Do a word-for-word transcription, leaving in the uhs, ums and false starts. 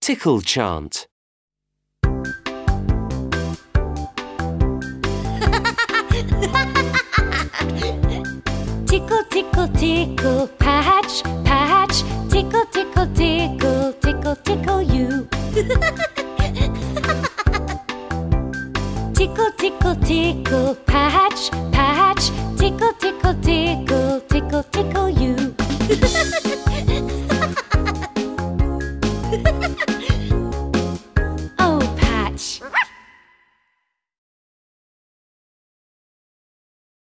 tickle chant. Tickle, tickle, tickle, patch, patch. Tickle, tickle, tickle, tickle, tickle you. Tickle, tickle, tickle, patch, patch. Tickle, tickle, tickle, tickle, tickle you.